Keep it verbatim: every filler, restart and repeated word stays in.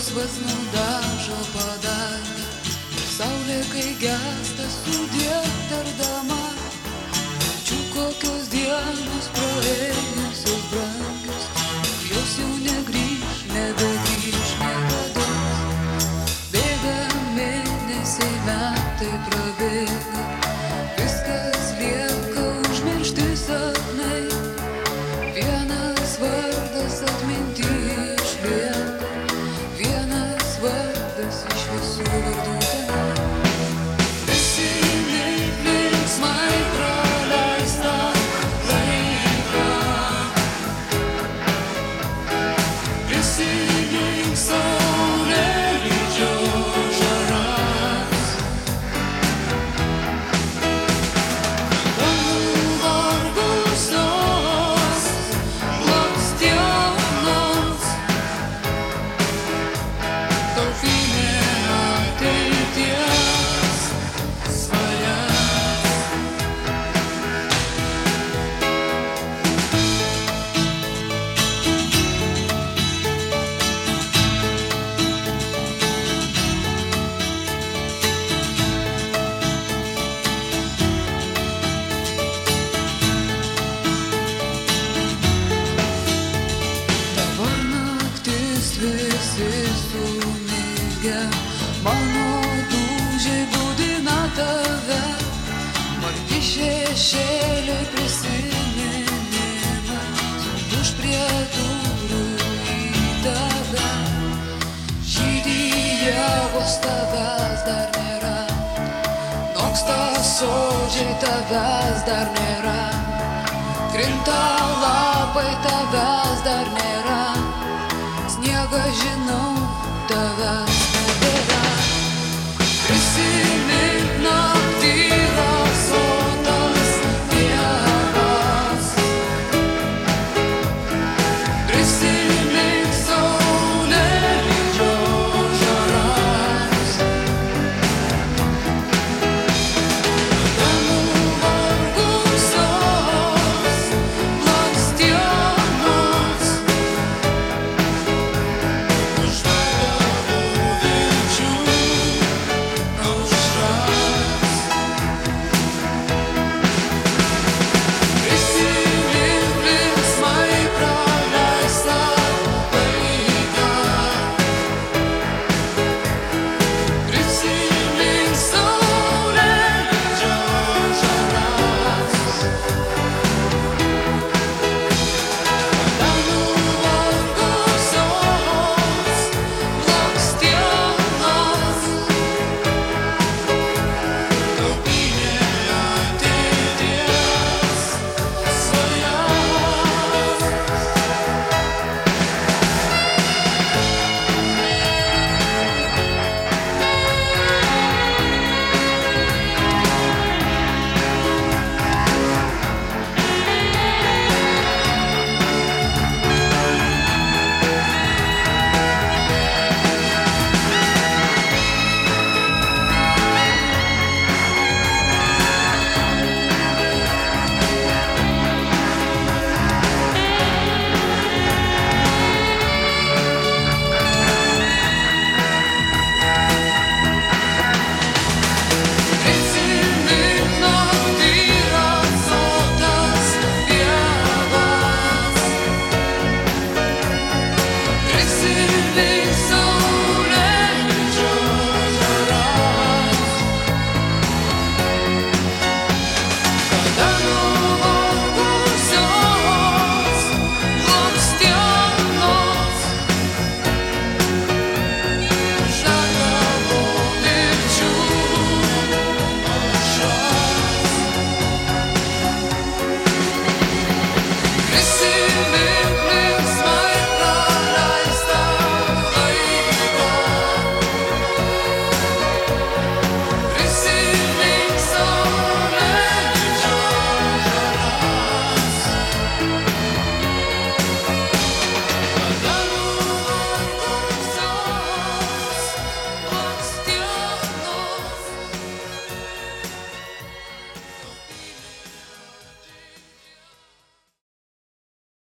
rausvas nudažo padangę. Saulė, kai gęsta sudie tardama, jaučiu kokios dienos praėjusios brangios, jos jau negrįž, nebegrįž niekados. Bėga mėnesiai, metai prabėga, viskas lieka užmiršti sapnai. Vienas vardas atminty išlieka, vienas vardas iš visų vardų tenai. Prisimink linksmai praleistą laiką, prisimink saulėlydžio žaras, panuvargusios lakstienos, taupynė ateities svajas. Dabar naktis visi sumigę, mano dūžiai budina tave, margi šešėliai prisiminimai, suduš prie durų į tave. Žydi ievos, tavęs dar nėra, noksta sodžiai, tavęs dar nėra, krinta lapai, tavęs dar nėra, sniegas žinau, tavęs